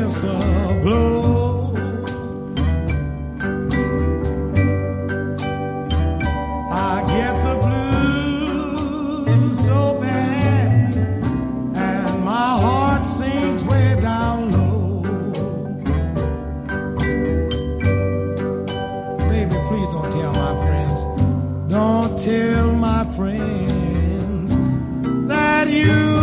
kiss a blow. I get the blues so bad, and my heart sinks way down low. Baby, please don't tell my friends, don't tell my friends that you